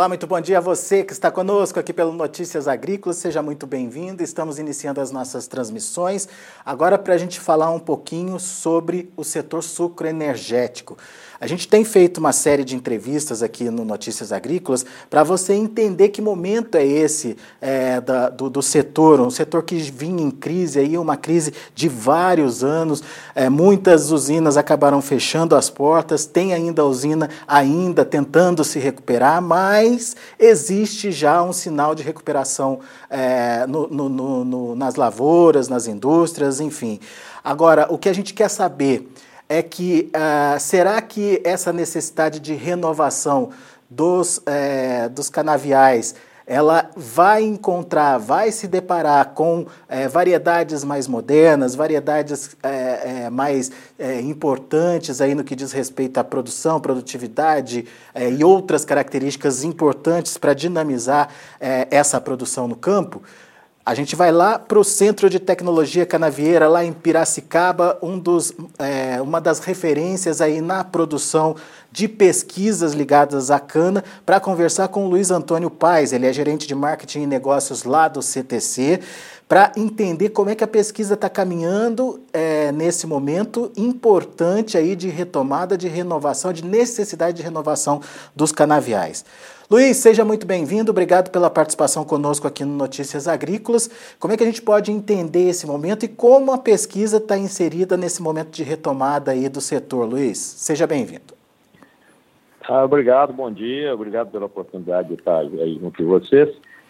Olá, muito bom dia a você que está conosco aqui pelo Notícias Agrícolas, seja muito bem-vindo. Estamos iniciando as nossas transmissões, agora para a gente falar um pouquinho sobre o setor sucroenergético. A gente tem feito uma série de entrevistas aqui no Notícias Agrícolas para você entender que momento é esse do setor, um setor que vinha em crise, aí, uma crise de vários anos, muitas usinas acabaram fechando as portas, tem ainda a usina ainda tentando se recuperar, mas existe já um sinal de recuperação nas lavouras, nas indústrias, enfim. Agora, o que a gente quer saber é que será que essa necessidade de renovação dos canaviais, ela vai se deparar com variedades mais modernas, variedades mais importantes aí no que diz respeito à produção, produtividade e outras características importantes para dinamizar essa produção no campo? A gente vai lá para o Centro de Tecnologia Canavieira, lá em Piracicaba, uma das referências aí na produção de pesquisas ligadas à cana, para conversar com o Luiz Antônio Paes. Ele é gerente de marketing e negócios lá do CTC, para entender como é que a pesquisa está caminhando nesse momento importante aí de retomada, de renovação, de necessidade de renovação dos canaviais. Luiz, seja muito bem-vindo, obrigado pela participação conosco aqui no Notícias Agrícolas. Como é que a gente pode entender esse momento e como a pesquisa está inserida nesse momento de retomada aí do setor, Luiz? Seja bem-vindo. Obrigado, bom dia, obrigado pela oportunidade de estar aí junto com vocês.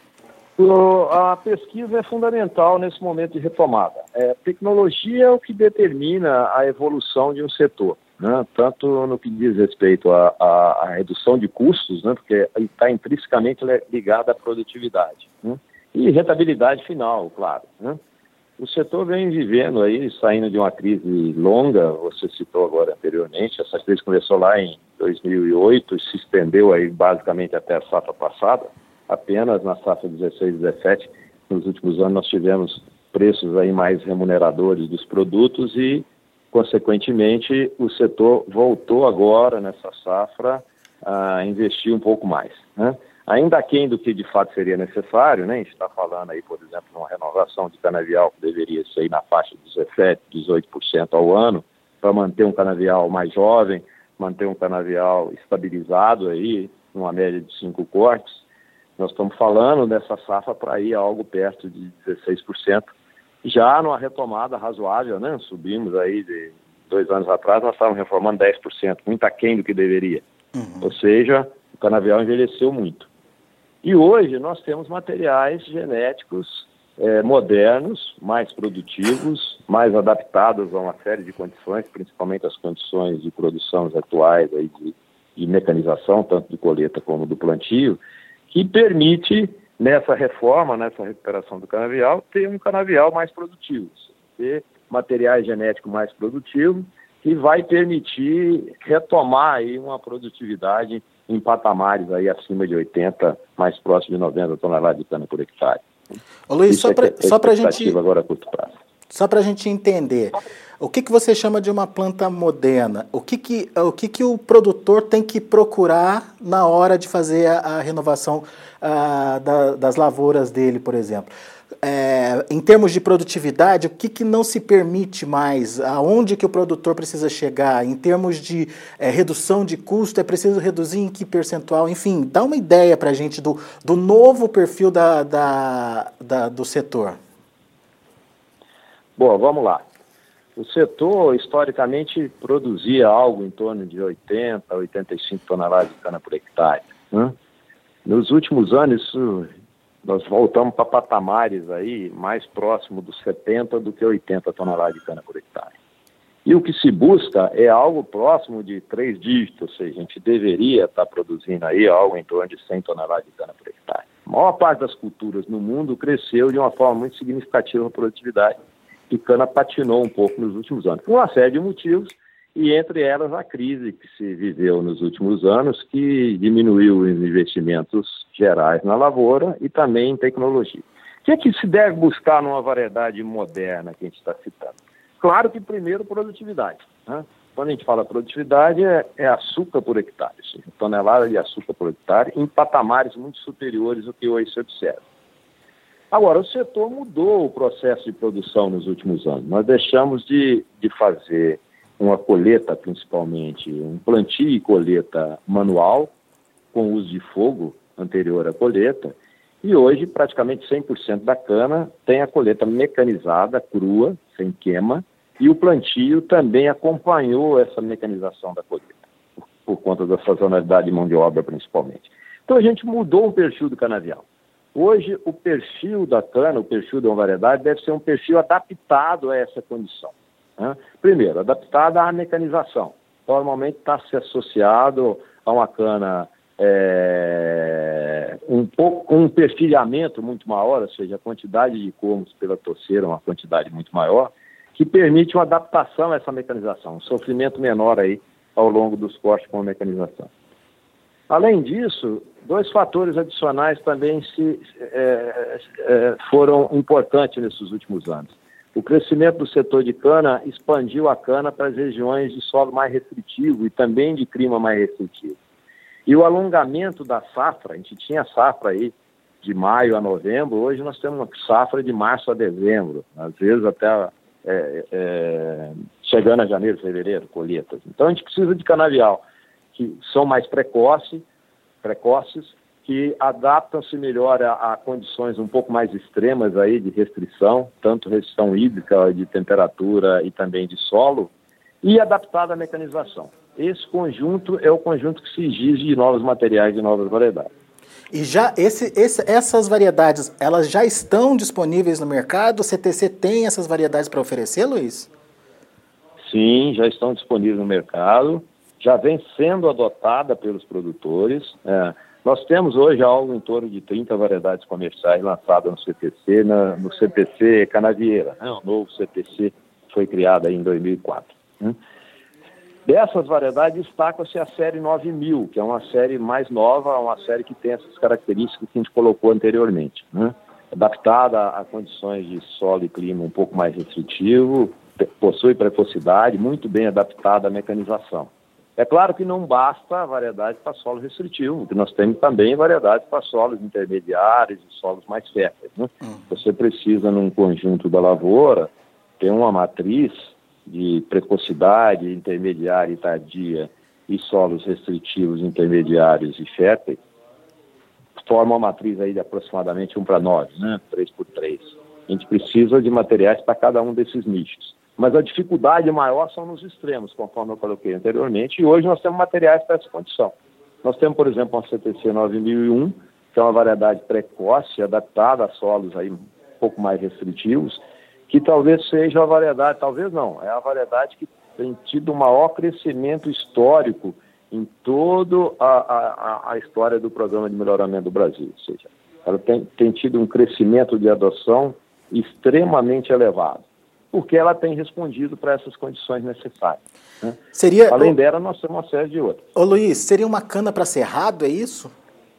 A pesquisa é fundamental nesse momento de retomada. Tecnologia é o que determina a evolução de um setor, né? Tanto no que diz respeito à redução de custos, né? Porque está intrinsecamente ligada à produtividade, né? E rentabilidade final, claro, né? O setor vem vivendo aí, saindo de uma crise longa, você citou agora anteriormente, essa crise começou lá em 2008 e se estendeu aí basicamente até a safra passada. Apenas na safra 16 e 17, nos últimos anos nós tivemos preços aí mais remuneradores dos produtos e, consequentemente, o setor voltou agora nessa safra a investir um pouco mais, né? Ainda aquém do que de fato seria necessário, né? A gente está falando aí, por exemplo, de uma renovação de canavial que deveria ser na faixa de 17%, 18% ao ano, para manter um canavial mais jovem, manter um canavial estabilizado aí, numa média de 5 cortes. Nós estamos falando dessa safra para ir a algo perto de 16%, já numa retomada razoável, né? Subimos aí de 2 anos atrás, nós estávamos reformando 10%, muito aquém do que deveria. Ou seja, o canavial envelheceu muito. E hoje nós temos materiais genéticos modernos, mais produtivos, mais adaptados a uma série de condições, principalmente as condições de produção atuais aí de mecanização, tanto de colheita como do plantio, que permite, nessa reforma, nessa recuperação do canavial, ter um canavial mais produtivo, ter materiais genéticos mais produtivos, que vai permitir retomar aí uma produtividade em patamares aí acima de 80, mais próximo de 90 toneladas de cana por hectare. Ô Luiz, só para a gente... agora a curto prazo. Só para a gente entender, o que você chama de uma planta moderna? O que o produtor tem que procurar na hora de fazer a renovação das lavouras dele, por exemplo? Em termos de produtividade, o que não se permite mais? Aonde que o produtor precisa chegar? Em termos de redução de custo, é preciso reduzir em que percentual? Enfim, dá uma ideia para a gente do novo perfil do setor. Bom, vamos lá. O setor, historicamente, produzia algo em torno de 80 a 85 toneladas de cana por hectare, né? Nos últimos anos, nós voltamos para patamares aí mais próximo dos 70 do que 80 toneladas de cana por hectare. E o que se busca é algo próximo de 3 dígitos, ou seja, a gente deveria estar produzindo aí algo em torno de 100 toneladas de cana por hectare. A maior parte das culturas no mundo cresceu de uma forma muito significativa a produtividade, e cana patinou um pouco nos últimos anos, por uma série de motivos, e entre elas a crise que se viveu nos últimos anos, que diminuiu os investimentos gerais na lavoura e também em tecnologia. O que é que se deve buscar numa variedade moderna que a gente está citando? Claro que primeiro produtividade, né? Quando a gente fala produtividade, é açúcar por hectare, ou seja, tonelada de açúcar por hectare, em patamares muito superiores ao que hoje se observa. Agora, o setor mudou o processo de produção nos últimos anos. Nós deixamos de fazer uma colheita, principalmente, um plantio e colheita manual, com uso de fogo anterior à colheita, e hoje praticamente 100% da cana tem a colheita mecanizada, crua, sem queima, e o plantio também acompanhou essa mecanização da colheita, por conta da sazonalidade de mão de obra, principalmente. Então a gente mudou o perfil do canavial. Hoje, o perfil da cana, o perfil de uma variedade, deve ser um perfil adaptado a essa condição, né? Primeiro, adaptado à mecanização. Normalmente está se associado a uma cana com um perfilhamento muito maior, ou seja, a quantidade de colmos pela torceira é uma quantidade muito maior, que permite uma adaptação a essa mecanização, um sofrimento menor aí ao longo dos cortes com a mecanização. Além disso, dois fatores adicionais também foram importantes nesses últimos anos. O crescimento do setor de cana expandiu a cana para as regiões de solo mais restritivo e também de clima mais restritivo. E o alongamento da safra, a gente tinha safra aí de maio a novembro, hoje nós temos uma safra de março a dezembro, às vezes até chegando a janeiro, fevereiro, colheitas. Então a gente precisa de canavial que são mais precoces, que adaptam-se melhor a condições um pouco mais extremas aí de restrição, tanto restrição hídrica, de temperatura e também de solo, e adaptado à mecanização. Esse conjunto é o conjunto que se exige de novos materiais e novas variedades. E já essas variedades, elas já estão disponíveis no mercado? O CTC tem essas variedades para oferecer, Luiz? Sim, já estão disponíveis no mercado, já vem sendo adotada pelos produtores. Nós temos hoje algo em torno de 30 variedades comerciais lançadas no CTC, no CTC Canavieira, né? O novo CTC foi criado aí em 2004. Né? Dessas variedades, destaca-se a série 9000, que é uma série mais nova, uma série que tem essas características que a gente colocou anteriormente, né? Adaptada a condições de solo e clima um pouco mais restritivo, possui precocidade, muito bem adaptada à mecanização. É claro que não basta a variedade para solo restritivo, porque nós temos também variedades para solos intermediários e solos mais férteis, né? Você precisa, num conjunto da lavoura, ter uma matriz de precocidade intermediária e tardia e solos restritivos intermediários e férteis, forma uma matriz aí de aproximadamente 1:9, né? 3:3. A gente precisa de materiais para cada um desses nichos. Mas a dificuldade maior são nos extremos, conforme eu coloquei anteriormente, e hoje nós temos materiais para essa condição. Nós temos, por exemplo, uma CTC 9001, que é uma variedade precoce, adaptada a solos aí um pouco mais restritivos, que talvez seja a variedade, talvez não, é a variedade que tem tido o maior crescimento histórico em toda a história do Programa de Melhoramento do Brasil. Ou seja, ela tem tido um crescimento de adoção extremamente elevado, porque ela tem respondido para essas condições necessárias, né? Além dela, nós temos uma série de outras. Ô Luiz, seria uma cana para cerrado, é isso?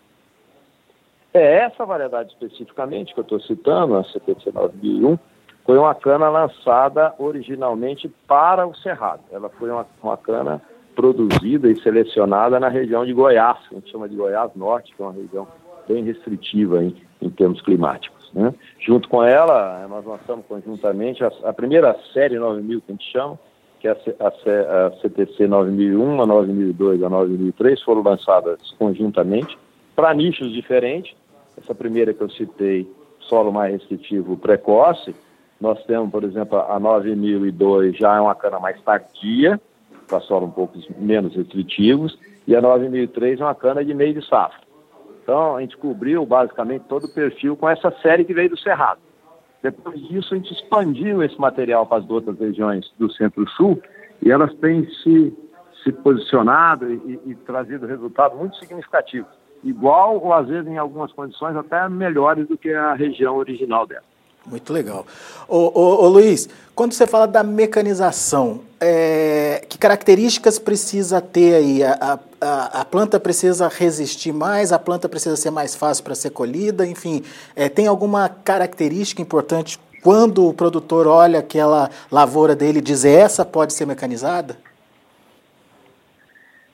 Essa variedade especificamente que eu estou citando, a CTC 9001, foi uma cana lançada originalmente para o cerrado. Ela foi uma cana produzida e selecionada na região de Goiás, que a gente chama de Goiás Norte, que é uma região bem restritiva em termos climáticos, né? Junto com ela, nós lançamos conjuntamente a primeira série 9000 que a gente chama, que é a CTC 9001, a 9002, a 9003, foram lançadas conjuntamente para nichos diferentes. Essa primeira que eu citei, solo mais restritivo precoce, nós temos, por exemplo, a 9002 já é uma cana mais tardia, para solo um pouco menos restritivos, e a 9003 é uma cana de meio de safra. Então, a gente cobriu basicamente todo o perfil com essa série que veio do Cerrado. Depois disso, a gente expandiu esse material para as outras regiões do Centro-Sul, e elas têm se posicionado e trazido resultados muito significativos. Igual, ou às vezes, em algumas condições, até melhores do que a região original dela. Muito legal. Ô Luiz, quando você fala da mecanização, que características precisa ter aí? A planta precisa resistir mais, a planta precisa ser mais fácil para ser colhida, enfim, tem alguma característica importante quando o produtor olha aquela lavoura dele e diz, essa pode ser mecanizada?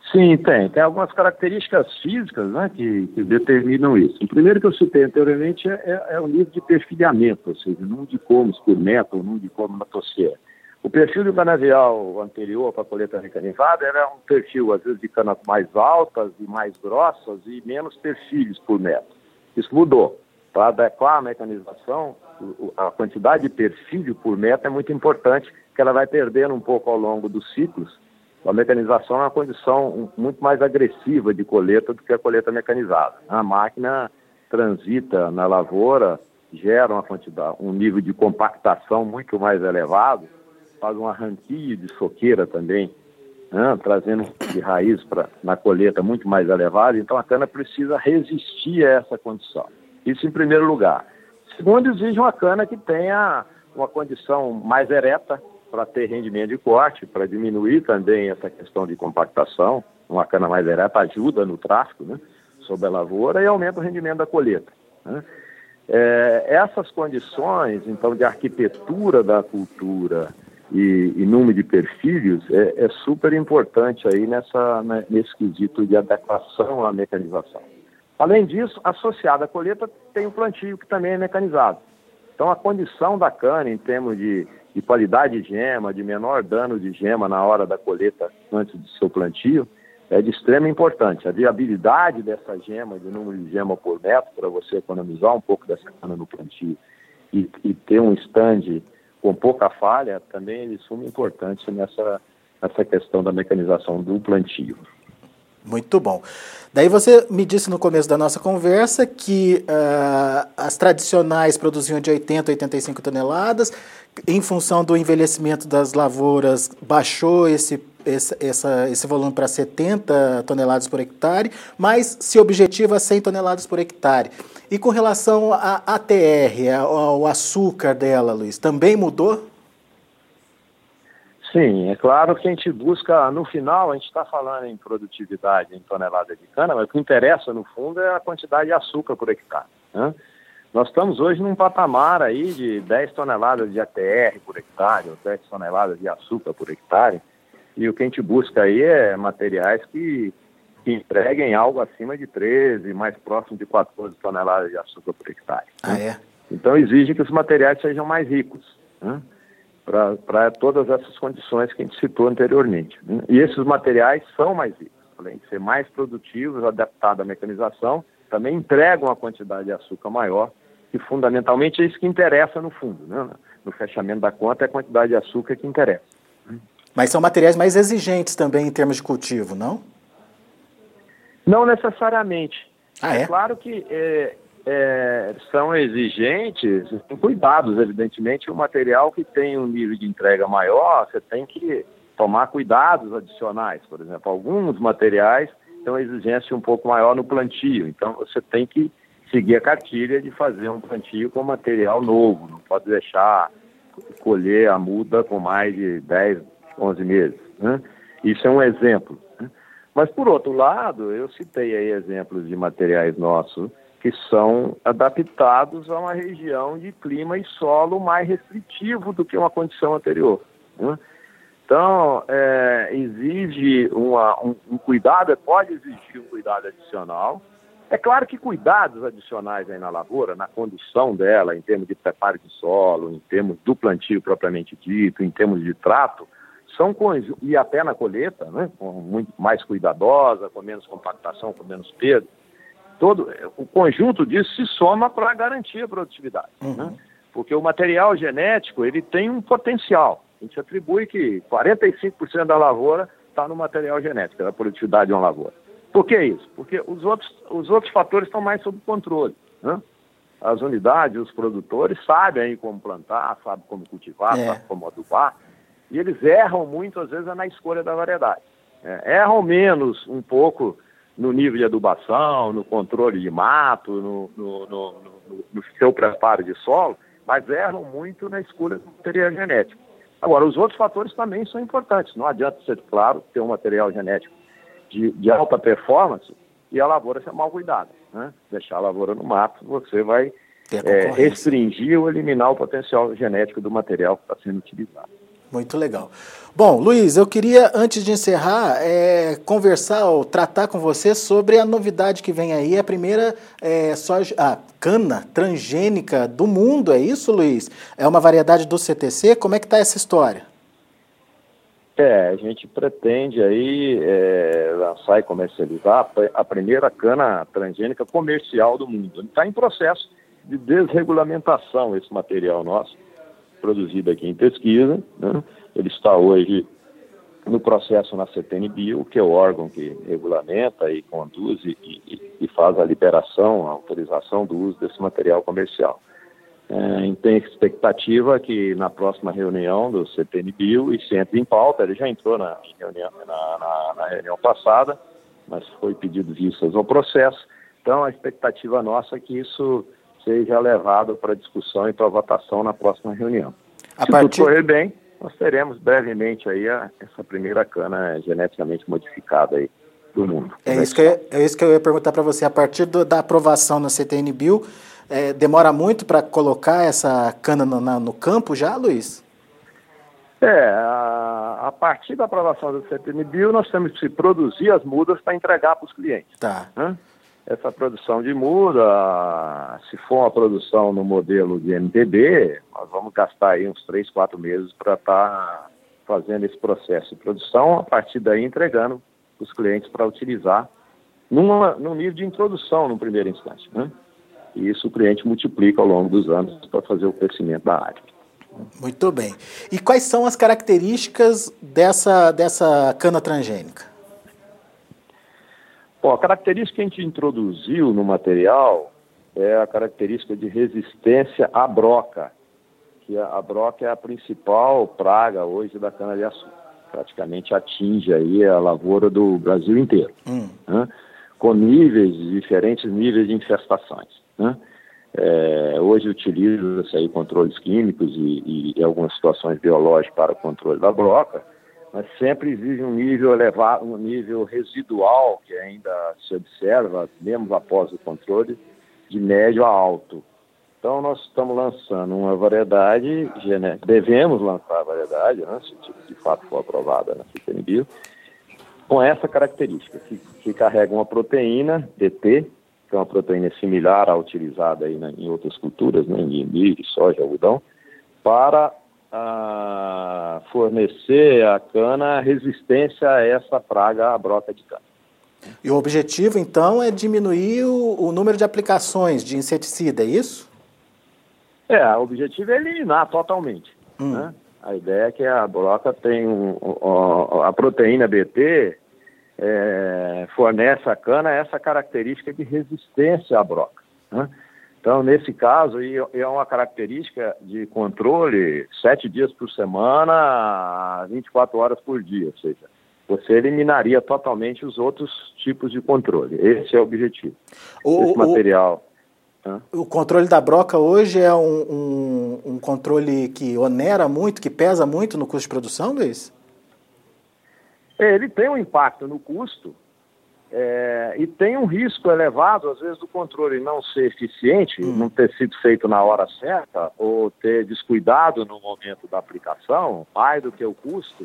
Sim, tem algumas características físicas, né, que determinam isso. O primeiro que eu citei anteriormente é o nível de perfilhamento, ou seja, número de colmos por metro, número de colmos na tossia. O perfil do canavial anterior para a colheita mecanizada era um perfil, às vezes, de canas mais altas e mais grossas e menos perfilhos por metro. Isso mudou. Para adequar a mecanização, a quantidade de perfilho por metro é muito importante, que ela vai perdendo um pouco ao longo dos ciclos. A mecanização é uma condição muito mais agressiva de colheita do que a colheita mecanizada. A máquina transita na lavoura, gera um nível de compactação muito mais elevado, faz um arranquio de soqueira também, né, trazendo de raiz na colheita muito mais elevado. Então a cana precisa resistir a essa condição. Isso em primeiro lugar. Segundo, exige uma cana que tenha uma condição mais ereta para ter rendimento de corte, para diminuir também essa questão de compactação. Uma cana mais ereta ajuda no tráfego, né, sobre a lavoura, e aumenta o rendimento da colheita, né. Essas condições, então, de arquitetura da cultura e número de perfilhos é super importante aí nesse quesito de adequação à mecanização. Além disso, associado à colheita, tem o plantio, que também é mecanizado. Então, a condição da cana, em termos de qualidade de gema, de menor dano de gema na hora da colheita antes do seu plantio, é de extrema importância. A viabilidade dessa gema, de número de gema por metro, para você economizar um pouco dessa cana no plantio e ter um stand com pouca falha, também é de suma importância nessa questão da mecanização do plantio. Muito bom. Daí você me disse no começo da nossa conversa que as tradicionais produziam de 80 a 85 toneladas. Em função do envelhecimento das lavouras, baixou esse volume para 70 toneladas por hectare, mas se objetiva 100 toneladas por hectare. E com relação à ATR, ao açúcar dela, Luiz, também mudou? Sim, é claro que a gente busca, no final, a gente está falando em produtividade em tonelada de cana, mas o que interessa, no fundo, é a quantidade de açúcar por hectare, né? Nós estamos hoje num patamar aí de 10 toneladas de ATR por hectare, ou 10 toneladas de açúcar por hectare, e o que a gente busca aí é materiais que entreguem algo acima de 13, mais próximo de 14 toneladas de açúcar por hectare. Né? Então exige que os materiais sejam mais ricos, né? Para todas essas condições que a gente citou anteriormente, né? E esses materiais são mais ricos, além de ser mais produtivos, adaptados à mecanização, também entregam uma quantidade de açúcar maior, que fundamentalmente é isso que interessa no fundo, né? No fechamento da conta é a quantidade de açúcar que interessa. Mas são materiais mais exigentes também em termos de cultivo, não? Não necessariamente. É claro que são exigentes, tem cuidados, evidentemente. O material que tem um nível de entrega maior, você tem que tomar cuidados adicionais. Por exemplo, alguns materiais têm uma exigência um pouco maior no plantio, então você tem que seguir a cartilha de fazer um plantio com material novo, não pode deixar colher a muda com mais de 10, 11 meses, né? Isso é um exemplo, né? Mas, por outro lado, eu citei aí exemplos de materiais nossos que são adaptados a uma região de clima e solo mais restritivo do que uma condição anterior, né? Então, exige um cuidado, pode exigir um cuidado adicional. É claro que cuidados adicionais aí na lavoura, na condução dela, em termos de preparo de solo, em termos do plantio propriamente dito, em termos de trato, e até na colheita, né, muito mais cuidadosa, com menos compactação, com menos peso. O conjunto disso se soma para garantir a produtividade, né? Porque o material genético ele tem um potencial. A gente atribui que 45% da lavoura está no material genético, da produtividade de uma lavoura. Por que isso? Porque os outros fatores estão mais sob controle, né? As unidades, os produtores sabem aí como plantar, sabem como cultivar, sabem como adubar, e eles erram muito, às vezes, na escolha da variedade. Erram menos um pouco no nível de adubação, no controle de mato, no seu preparo de solo, mas erram muito na escolha do material genético. Agora, os outros fatores também são importantes. Não adianta ser, claro, ter um material genético de alta performance e a lavoura ser mal cuidada, né? Deixar a lavoura no mato, você vai restringir ou eliminar o potencial genético do material que está sendo utilizado. Muito legal. Bom, Luiz, eu queria, antes de encerrar, conversar ou tratar com você sobre a novidade que vem aí, a primeira cana transgênica do mundo, é isso, Luiz? É uma variedade do CTC? Como é que está essa história? A gente pretende aí lançar e comercializar a primeira cana transgênica comercial do mundo. Está em processo de desregulamentação esse material nosso, produzido aqui em pesquisa, né? Ele está hoje no processo na CTN-Bio, que é o órgão que regulamenta e conduz e faz a liberação, a autorização do uso desse material comercial. Tem expectativa que na próxima reunião do CTN-Bio isso entre em pauta. Ele já entrou na reunião passada, mas foi pedido vistas ao processo. Então a expectativa nossa é que isso seja levado para discussão e para votação na próxima reunião. Se tudo correr bem, nós teremos brevemente aí essa primeira cana geneticamente modificada aí do mundo. É isso que eu ia perguntar para você. A partir da aprovação na CTN-Bio, demora muito para colocar essa cana no campo já, Luiz? A partir da aprovação do CTN-Bio, nós temos que produzir as mudas para entregar para os clientes. Tá. Essa produção de muda, se for uma produção no modelo de MPB, nós vamos gastar aí uns 3, 4 meses para estar fazendo esse processo de produção, a partir daí entregando os clientes para utilizar num nível de introdução no primeiro instante, né? E isso o cliente multiplica ao longo dos anos para fazer o crescimento da área. Muito bem. E quais são as características dessa cana transgênica? Bom, a característica que a gente introduziu no material é a característica de resistência à broca, que a broca é a principal praga hoje da cana-de-açúcar. Praticamente atinge aí a lavoura do Brasil inteiro, né? Com diferentes níveis de infestações, né? Hoje utiliza-se aí controles químicos e algumas situações biológicas para o controle da broca, mas sempre exige um nível elevado, um nível residual que ainda se observa, mesmo após o controle, de médio a alto. Então nós estamos lançando uma variedade genética, devemos lançar a variedade, né, se de fato for aprovada na CTN-Bio, com essa característica, que carrega uma proteína, DT, que é uma proteína similar à utilizada aí em outras culturas, né, em milho, soja, algodão, para fornecer à cana resistência a essa praga, a broca de cana. E o objetivo, então, é diminuir o número de aplicações de inseticida, é isso? O objetivo é eliminar totalmente, né? A ideia é que a broca tem a proteína BT fornece à cana essa característica de resistência à broca, né? Então, nesse caso, é uma característica de controle 7 dias por semana, 24 horas por dia, ou seja, você eliminaria totalmente os outros tipos de controle. Esse é o objetivo. Esse material... O controle da broca hoje é um controle que onera muito, que pesa muito no custo de produção, Luiz? Ele tem um impacto no custo, e tem um risco elevado, às vezes, do controle não ser eficiente, não ter sido feito na hora certa, ou ter descuidado no momento da aplicação, mais do que o custo,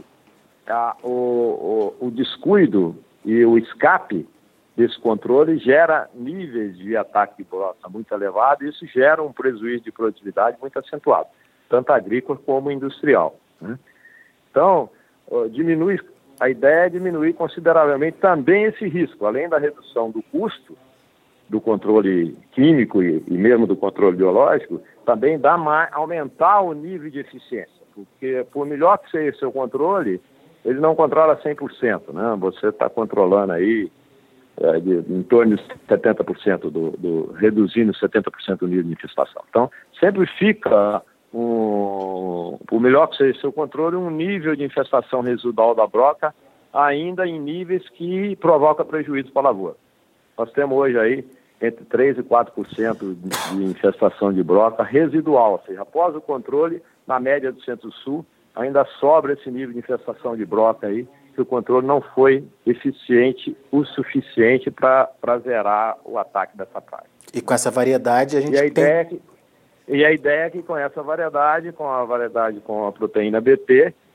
o descuido e o escape desse controle gera níveis de ataque de broca muito elevados, e isso gera um prejuízo de produtividade muito acentuado, tanto agrícola como industrial, né? Então, a ideia é diminuir consideravelmente também esse risco, além da redução do custo do controle químico e mesmo do controle biológico, também aumentar o nível de eficiência, porque por melhor que seja o seu controle, ele não controla 100%, né? Você está controlando aí em torno de 70%, reduzindo 70% do nível de infestação. Então, sempre fica, por melhor que seja o seu controle, um nível de infestação residual da broca ainda em níveis que provoca prejuízo para a lavoura. Nós temos hoje aí entre 3% e 4% de infestação de broca residual, ou seja, após o controle, na média do Centro-Sul, ainda sobra esse nível de infestação de broca aí, que o controle não foi eficiente o suficiente para zerar o ataque dessa praga. E com essa variedade a gente E a ideia é que com essa variedade, com a proteína BT,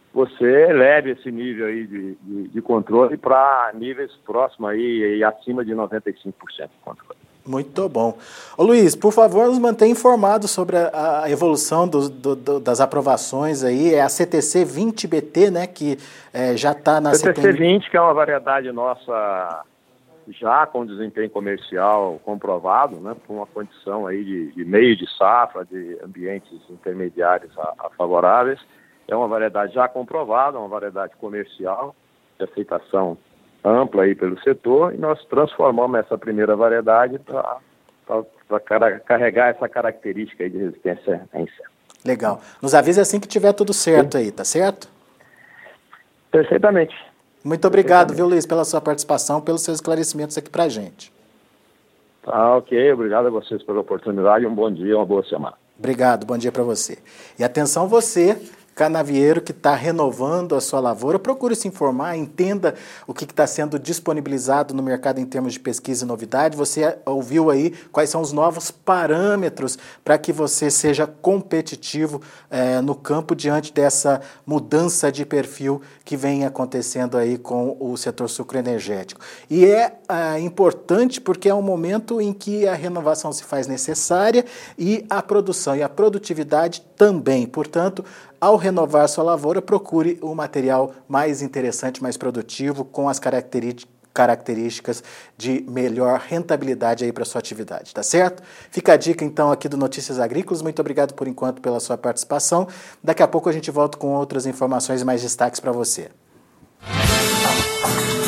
você eleve esse nível aí de controle para níveis próximos aí e acima de 95% de controle. Muito bom. Ô Luiz, por favor, nos mantenha informados sobre a evolução das aprovações aí. É a CTC 20BT, né, que já está na CTC 20, que é uma variedade nossa já com desempenho comercial comprovado, né, por uma condição aí de meio de safra, de ambientes intermediários a favoráveis. É uma variedade já comprovada, uma variedade comercial, de aceitação ampla aí pelo setor, e nós transformamos essa primeira variedade para carregar essa característica aí de resistência a inseto. Legal. Nos avise assim que tiver tudo certo aí, tá certo? Perfeitamente. Muito obrigado, viu, Luiz, pela sua participação, pelos seus esclarecimentos aqui pra gente. Tá, ok. Obrigado a vocês pela oportunidade. Um bom dia, uma boa semana. Obrigado, bom dia para você. E atenção você, canavieiro que está renovando a sua lavoura, procure se informar, entenda o que está sendo disponibilizado no mercado em termos de pesquisa e novidade. Você ouviu aí quais são os novos parâmetros para que você seja competitivo no campo diante dessa mudança de perfil que vem acontecendo aí com o setor sucroenergético. E é importante porque é um momento em que a renovação se faz necessária e a produção e a produtividade também. Portanto, ao renovar sua lavoura, procure o material mais interessante, mais produtivo, com as características de melhor rentabilidade aí para sua atividade, tá certo? Fica a dica então aqui do Notícias Agrícolas. Muito obrigado por enquanto pela sua participação. Daqui a pouco a gente volta com outras informações e mais destaques para você.